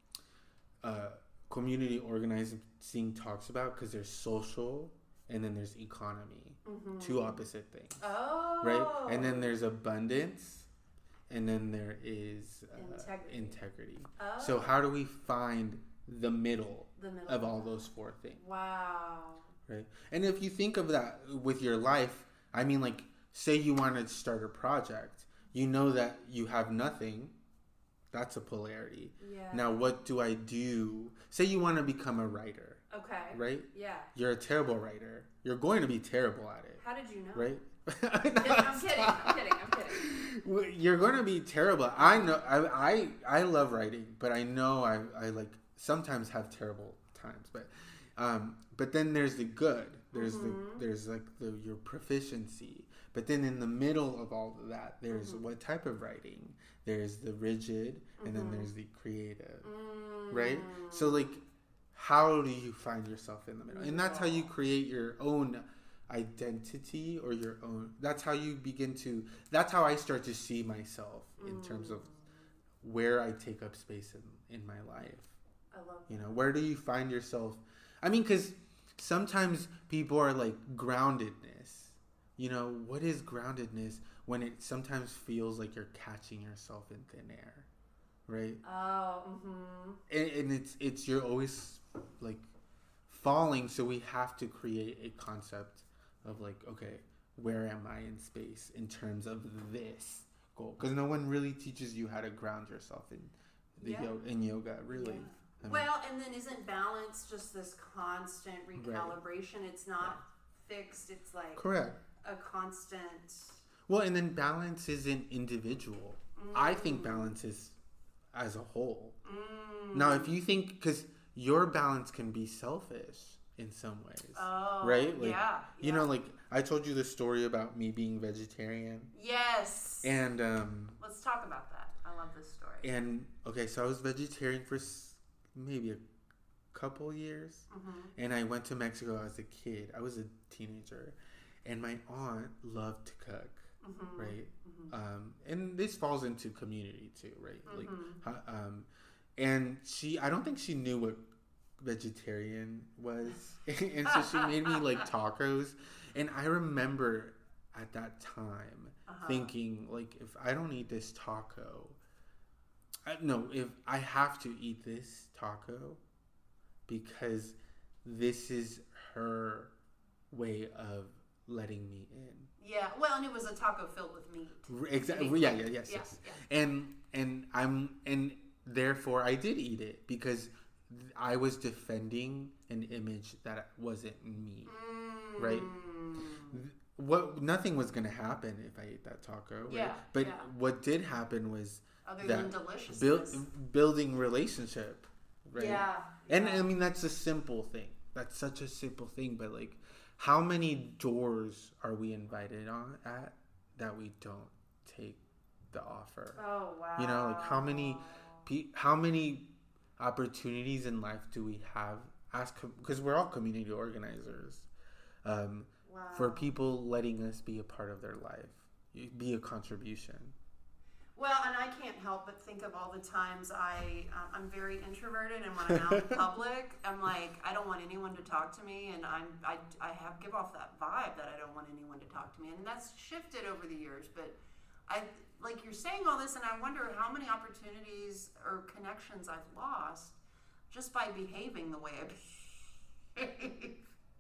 uh, community organizing talks about, because there's social and then there's economy, Mm-hmm. two opposite things, Oh. right? And then there's abundance, and then there is uh, Integrity. integrity. Oh. So how do we find the middle The middle of all those four things, Wow. right? And if you think of that with your life, I mean, like, say you want to start a project, you know that you have nothing. That's a polarity. Yeah. Now, what do I do? Say you want to become a writer, Okay. right? Yeah. You're a terrible writer. You're going to be terrible at it, How did you know? right? I'm kidding. I'm kidding. I'm kidding. I'm kidding. Well, You're going to be terrible. I know. I I, I love writing, but I know I, I like sometimes have terrible times. But um, but then there's the good. There's Mhm. the there's like the your proficiency. But then in the middle of all of that, there's Mhm. what type of writing? There's the rigid, and then Mhm. there's the creative, Mm. right? So like, how do you find yourself in the middle? And that's how you create your own identity or your own. That's how you begin to. That's how I start to see myself in terms of where I take up space in in my life. I love You know, where do you find yourself? I mean, because sometimes people are like groundedness. You know, what is groundedness when it sometimes feels like you're catching yourself in thin air, right? Oh. Mm-hmm. And, and it's it's you're always like falling, so we have to create a concept of like, okay, where am I in space in terms of this goal? Because no one really teaches you how to ground yourself in the Yeah. yo- in yoga, really. Yeah. I mean, Well, and then isn't balance just this constant recalibration? It's not fixed. It's like correct. a constant. Well, and then balance isn't individual. I think balance is as a whole. Mm. Now, if you think, because your balance can be selfish in some ways, Oh. right? Like, yeah. you know, like I told you the story about me being vegetarian, Yes. and um, Let's talk about that. I love this story. and okay, so I was vegetarian for s- maybe a couple years, Mm-hmm. and I went to Mexico as a kid. I was a teenager, and my aunt loved to cook. Mm-hmm. Right, Mm-hmm. um, and this falls into community too, right? Like, Mhm. ho- um, and she, I don't think she knew what vegetarian was, and so she made me like tacos, and I remember at that time Uh-huh. thinking like, if I don't eat this taco, I, no, if I have to eat this taco because this is her way of letting me in. Yeah. Well, and it was a taco filled with meat. Exactly. Yeah, yeah, yes, Yeah, yes. yeah. And and I'm and therefore I did eat it because I was defending an image that wasn't me. Mm. Right. What nothing was gonna happen if I ate that taco. Right? Yeah, But yeah. what did happen was Other that than deliciousness. build, building relationship. Right. Yeah. And yeah. I mean that's a simple thing. That's such a simple thing, but like, how many doors are we invited on at that we don't take the offer? Oh wow. You know, like how many, pe- how many opportunities in life do we have? Ask because we're all community organizers. Um, wow. For people letting us be a part of their life, be a contribution. Well, and I can't help but think of all the times I, um, I'm very introverted, and when I'm out in public, I'm like, I don't want anyone to talk to me, and I'm, I, I have give off that vibe that I don't want anyone to talk to me, and that's shifted over the years. But I, like you're saying all this, and I wonder how many opportunities or connections I've lost just by behaving the way I behave.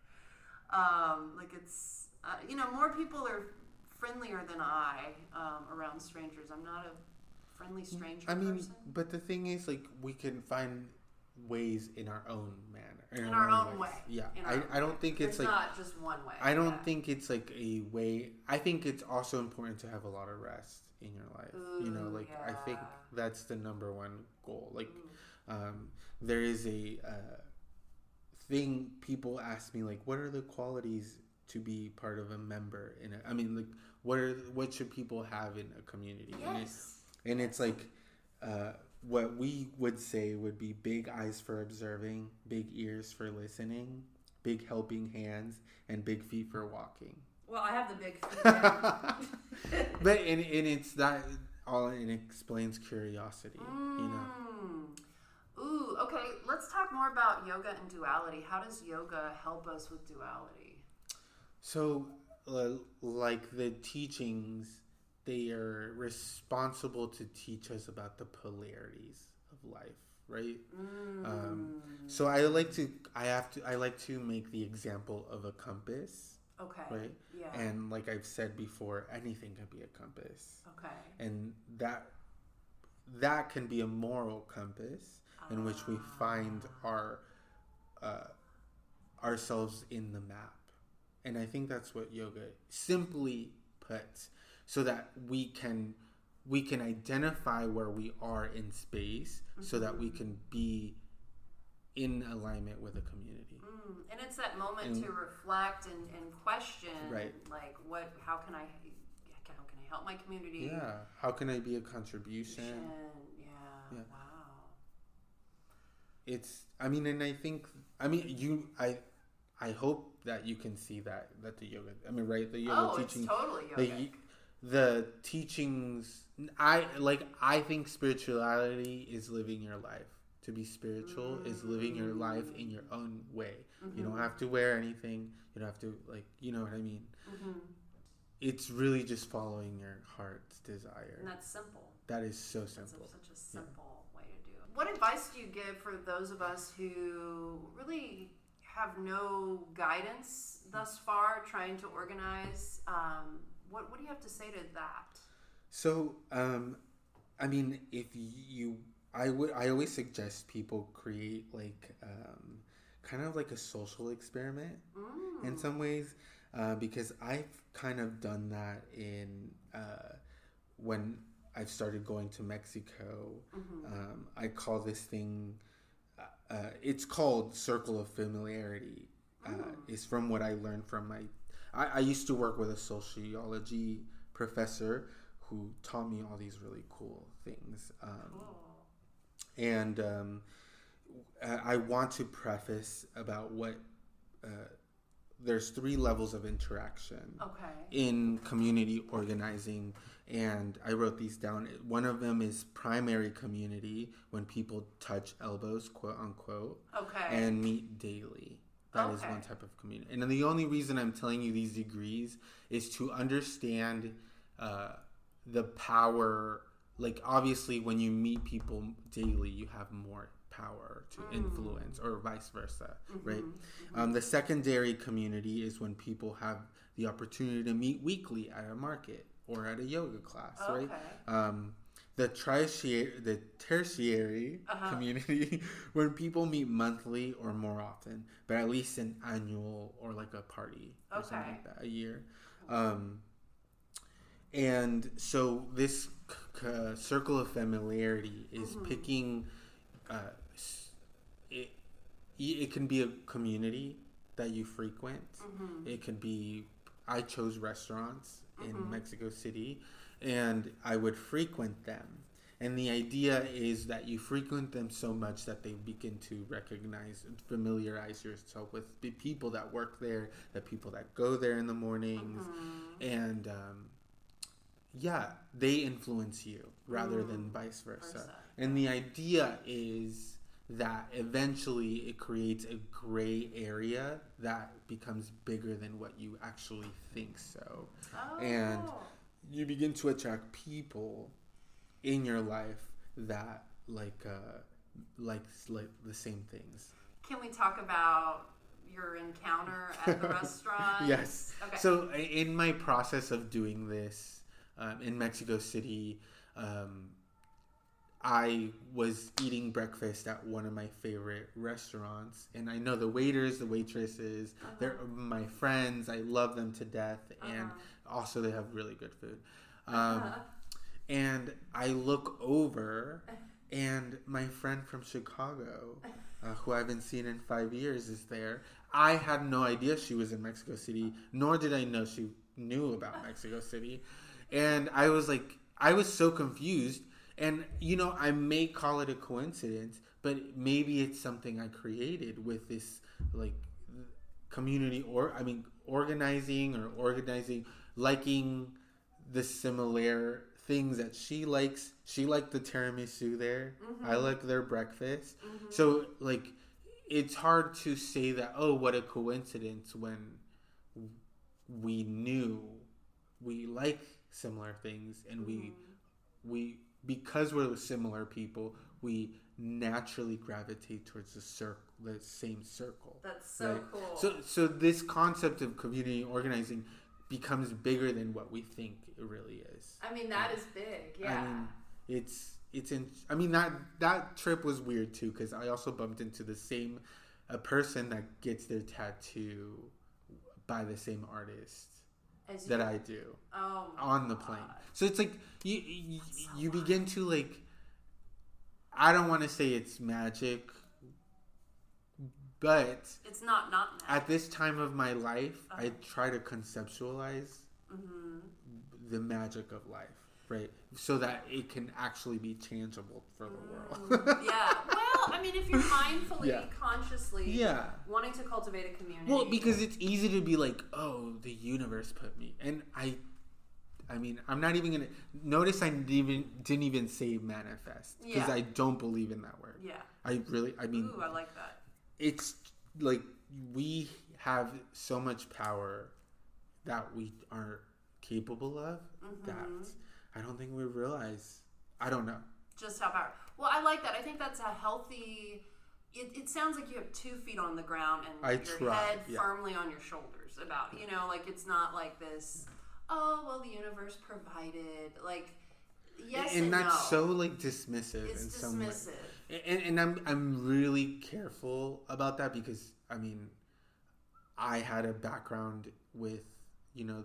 um, like it's, uh, you know, more people are friendlier than I um, around strangers. I'm not a friendly stranger I mean, person. but the thing is, like, we can find ways in our own manner. In, in our, our own ways. way. Yeah. In I, I don't think it's There's like... not just one way. I don't yeah. think it's like a way... I think it's also important to have a lot of rest in your life. Ooh, you know, like, yeah. I think that's the number one goal. Like, um, there is a uh, thing people ask me, like, what are the qualities to be part of a member in a... I mean, like, what are what should people have in a community? Yes. And it's, and it's like... Uh, what we would say would be big eyes for observing, big ears for listening, big helping hands, and big feet for walking. Well, I have the big feet. Yeah. But and, and it's that all it explains curiosity, mm. you know. Ooh, okay. Let's talk more about yoga and duality. How does yoga help us with duality? So, uh, like the teachings, they are responsible to teach us about the polarities of life, right? Mm. Um, so I like to, I have to, I like to make the example of a compass. Okay. Right. Yeah. And like I've said before, anything can be a compass. Okay. And that that can be a moral compass in which we find our uh, ourselves in the map. And I think that's what yoga simply put. So that we can we can identify where we are in space, mm-hmm. so that we can be in alignment with a community. Mm. And it's that moment and, to reflect and, and question, right. like what, how can I, how can I help my community? Yeah. How can I be a contribution? Yeah. yeah. Wow. It's. I mean, and I think. I mean, you. I. I hope that you can see that that the yoga. I mean, right? The yoga oh, teaching. it's totally yoga. The, the teachings, I like. I think spirituality is living your life. To be spiritual mm. is living your life in your own way. Mm-hmm. You don't have to wear anything. You don't have to like. You know what I mean? Mm-hmm. It's really just following your heart's desire. And that's simple. That is so simple. That's a, such a simple yeah. way to do it. What advice do you give for those of us who really have no guidance thus far, trying to organize? Um, what What do you have to say to that? So, um, I mean, if you, I would, I always suggest people create like, um, kind of like a social experiment mm. in some ways, uh, because I've kind of done that in uh, when I've started going to Mexico. Mm-hmm. Um, I call this thing. Uh, it's called Circle of Familiarity. Uh, mm. It's from what I learned from my... I, I used to work with a sociology professor who taught me all these really cool things. Um, cool. And um, I want to preface about what... Uh, there's three levels of interaction okay. in community organizing, and I wrote these down. One of them is primary community, when people touch elbows, quote unquote, okay. and meet daily. That okay. is one type of community. And then the only reason I'm telling you these degrees is to understand uh, the power. Like, obviously, when you meet people daily, you have more power to mm. influence, or vice versa, mm-hmm. right? Mm-hmm. Um, the secondary community is when people have the opportunity to meet weekly at a market or at a yoga class, okay. right? Um, the tertiary, the tertiary uh-huh. community, when people meet monthly or more often, but at least an annual or like a party or okay. something like that a year. Um, and so this c- c- circle of familiarity is mm-hmm. picking. Uh, it it can be a community that you frequent. Mm-hmm. It could be. I chose restaurants in mm-hmm. Mexico City, and I would frequent them. And the idea is that you frequent them so much that they begin to recognize and familiarize yourself with the people that work there, the people that go there in the mornings, mm-hmm. and um, yeah, they influence you rather mm-hmm. than vice versa. versa. And the idea is that eventually it creates a gray area that becomes bigger than what you actually think so. Oh. And you begin to attract people in your life that like uh, like like the same things. Can we talk about your encounter at the restaurant? Yes. Okay. So in my process of doing this um, in Mexico City, um, I was eating breakfast at one of my favorite restaurants, and I know the waiters, the waitresses, uh-huh. they're my friends. I love them to death, uh-huh. and also they have really good food. Um, uh-huh. And I look over, and my friend from Chicago, uh, who I haven't seen in five years, is there. I had no idea she was in Mexico City, nor did I know she knew about Mexico City. And I was like, I was so confused. And, you know, I may call it a coincidence, but maybe it's something I created with this, like, community, or, I mean, organizing or organizing, liking the similar things that she likes. She liked the tiramisu there. Mm-hmm. I like their breakfast. Mm-hmm. So, like, it's hard to say that, oh, what a coincidence, when we knew we like similar things, and mm-hmm. we, we, because we're similar people, we naturally gravitate towards the circle, the same circle. That's so right? cool. So, so this concept of community organizing becomes bigger than what we think it really is. I mean, that um, is big. Yeah. I mean, it's it's in. I mean, that that trip was weird too, because I also bumped into the same a person that gets their tattoo by the same artist As that you? I do. Oh my on the plane. God. So it's like you you, so you begin to like. I don't want to say it's magic, but it's not not magic. At this time of my life, uh-huh. I try to conceptualize mm-hmm. the magic of life, right? So that it can actually be tangible for the world. Mm, yeah. Well, I mean, if you're mindfully, yeah. consciously yeah. wanting to cultivate a community. Well, because it's easy to be like, oh, the universe put me. And I, I mean, I'm not even going to... Notice I didn't even, didn't even say manifest. Because yeah. I don't believe in that word. Yeah. I really, I mean... Ooh, I like that. It's like we have so much power that we aren't capable of mm-hmm. that I don't think we realize. I don't know. Just how powerful. Well, I like that. I think that's a healthy... It, it sounds like you have two feet on the ground and I your try, head yeah. firmly on your shoulders about, you know, like it's not like this, oh, well, the universe provided, like, yes and, and no. that's so, like, dismissive. It's in dismissive. Some way. And, and I'm, I'm really careful about that because, I mean, I had a background with, you know,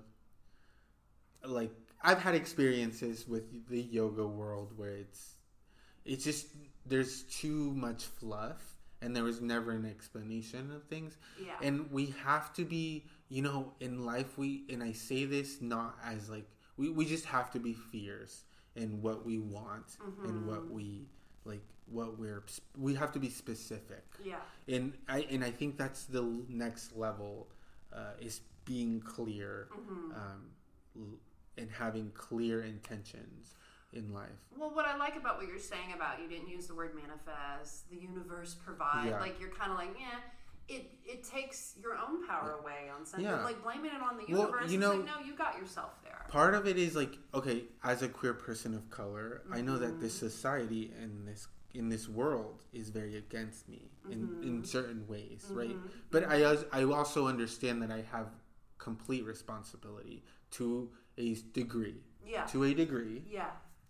like, I've had experiences with the yoga world where it's, it's just, there's too much fluff and there was never an explanation of things. Yeah. And we have to be, you know, in life, we, and I say this not as like, we, we just have to be fierce in what we want mm-hmm. and what we, like, what we're, we have to be specific. Yeah. And I, and I think that's the next level, uh, is being clear, mm-hmm. um, and having clear intentions in life. Well, what I like about what you're saying about you didn't use the word manifest, the universe provide, yeah. like you're kind of like, yeah, it it takes your own power yeah. away on something, yeah. like blaming it on the universe. Well, you it's know, like, no, you got yourself there. Part of it is like, okay, as a queer person of color, mm-hmm. I know that this society and this in this world is very against me mm-hmm. in, in certain ways, mm-hmm. right? But I I also understand that I have complete responsibility to a degree. Yeah. To a degree. Yeah.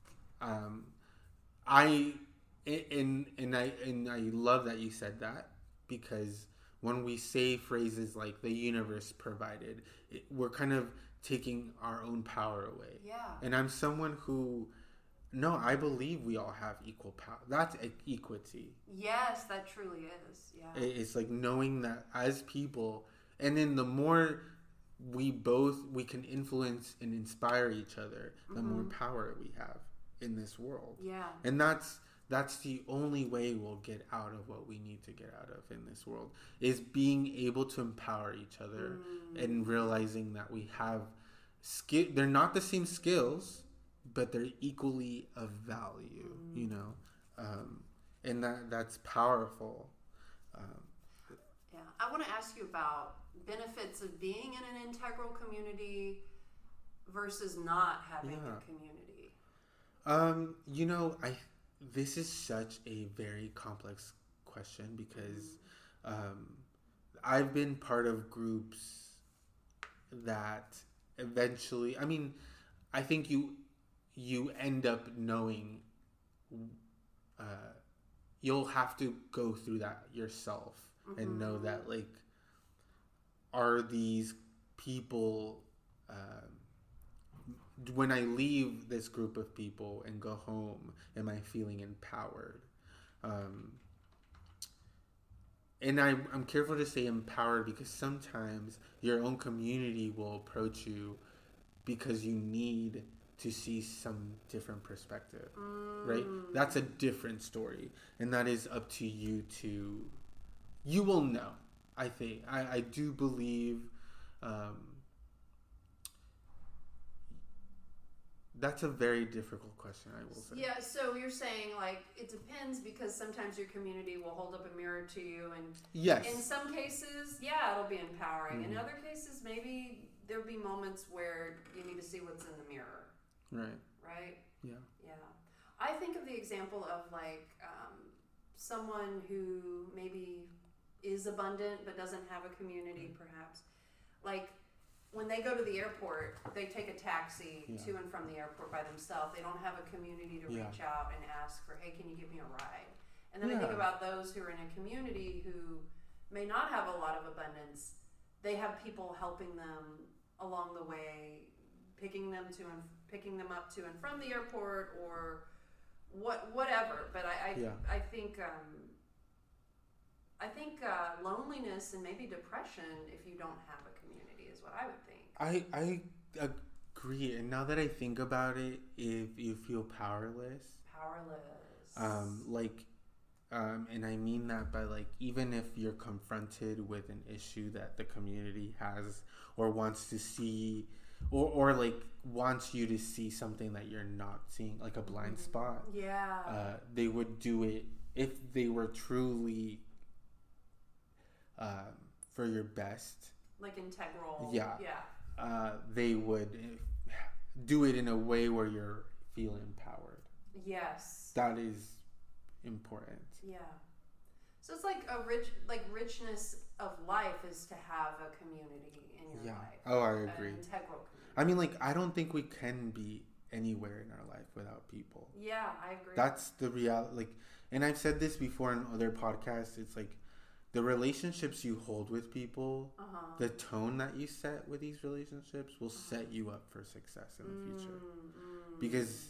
Um, I and and I and I love that you said that because when we say phrases like the universe provided, it, we're kind of taking our own power away. Yeah. And I'm someone who, no, I believe we all have equal power. That's equity. Yes, that truly is. Yeah. It's like knowing that as people, and then the more we both we can influence and inspire each other, the mm-hmm. more power we have in this world. Yeah. And that's that's the only way we'll get out of what we need to get out of in this world is being able to empower each other mm. and realizing that we have skill. They're not the same skills, but they're equally of value, mm. you know? Um, and that that's powerful. Um, yeah. I want to ask you about benefits of being in an integral community versus not having yeah. a community. Um, you know, I this is such a very complex question because um, I've been part of groups that eventually, I mean, I think you you end up knowing uh, you'll have to go through that yourself mm-hmm. and know that, like, are these people, uh, when I leave this group of people and go home, am I feeling empowered? Um, and I, I'm careful to say empowered because sometimes your own community will approach you because you need to see some different perspective, mm. right? That's a different story. And that is up to you to, you will know, I think. I, I do believe, um, that's a very difficult question, I will say. Yeah, so you're saying, like, it depends because sometimes your community will hold up a mirror to you. And yes. in some cases, yeah, it'll be empowering. Mm-hmm. In other cases, maybe there'll be moments where you need to see what's in the mirror. Right. Right? Yeah. Yeah. I think of the example of, like, um, someone who maybe is abundant but doesn't have a community, perhaps. Like, when they go to the airport, they take a taxi yeah. to and from the airport by themselves. They don't have a community to yeah. reach out and ask for, hey, can you give me a ride? And then yeah. I think about those who are in a community who may not have a lot of abundance. They have people helping them along the way, picking them to and picking them up to and from the airport or what whatever. But I I, yeah. I think um, I think uh, loneliness and maybe depression if you don't have a community is what I would think. I I agree, and now that I think about it, if you feel powerless, powerless, um, like, um, and I mean that by, like, even if you're confronted with an issue that the community has or wants to see, or or like wants you to see something that you're not seeing, like a blind spot. Yeah. Uh, they would do it if they were truly um, for your best. Like integral. Yeah. Yeah. Uh, they would do it in a way where you're feel empowered. Yes. That is important. Yeah. So it's like a rich, like richness of life is to have a community in your yeah. life. Oh, I agree. An integral community. I mean, like, I don't think we can be anywhere in our life without people. Yeah, I agree. That's the reality. Like, and I've said this before in other podcasts. It's like the relationships you hold with people, uh-huh. the tone that you set with these relationships will uh-huh. set you up for success in the mm, future. Mm. Because,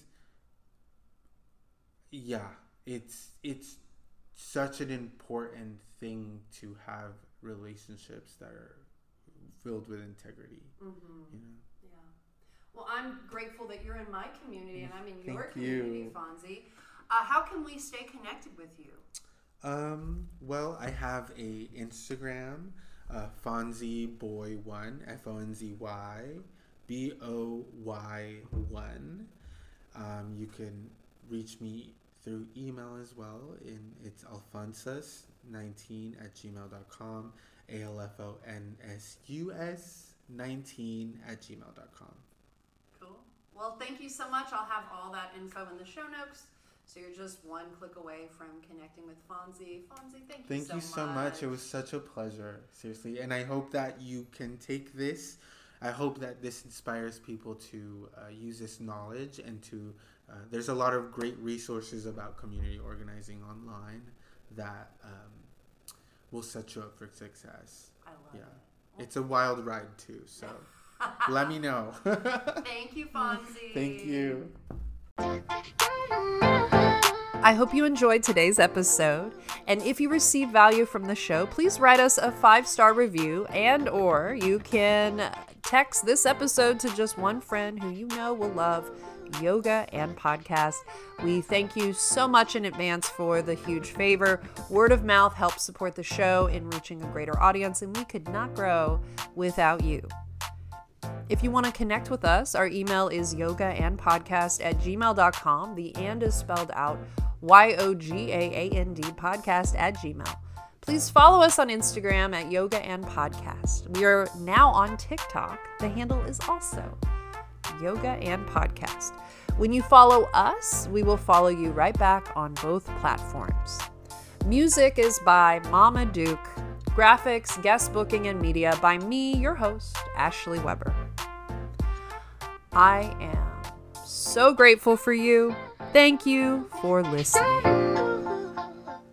yeah, it's it's such an important thing to have relationships that are filled with integrity. Mm-hmm. You know. Yeah. Well, I'm grateful that you're in my community and I'm in your Thank community, you. Fonzie. Uh, how can we stay connected with you? Um. Well, I have a Instagram, uh, Fonzie Boy One, F O N Z Y, B O Y One. Um. You can reach me through email as well, and it's alfonsus nineteen at gmail dot com, A L F O N S U S nineteen at gmail dot com. Cool. Well, thank you so much. I'll have all that info in the show notes, so you're just one click away from connecting with Fonzie. Fonzie, thank you thank so you much. so much. It was such a pleasure, seriously, and I hope that you can take this. I hope that this inspires people to uh, use this knowledge and to Uh, there's a lot of great resources about community organizing online that um, will set you up for success. I love yeah. it. It's a wild ride too, so let me know. Thank you, Fonzie. Thank you. I hope you enjoyed today's episode, and if you received value from the show, please write us a five-star review, and or you can text this episode to just one friend who you know will love yoga and podcast. We thank you so much in advance for the huge favor. Word of mouth helps support the show in reaching a greater audience, and we could not grow without you. If you want to connect with us, our email is yogaandpodcast at gmail dot com. The and is spelled out Y O G A A N D podcast at Gmail. Please follow us on Instagram at Yoga and Podcast. We are now on TikTok. The handle is also Yoga and Podcast. When you follow us, we will follow you right back on both platforms. Music is by Mama Duke. Graphics, guest booking, and media by me, your host, Ashley Weber. I am so grateful for you. Thank you for listening.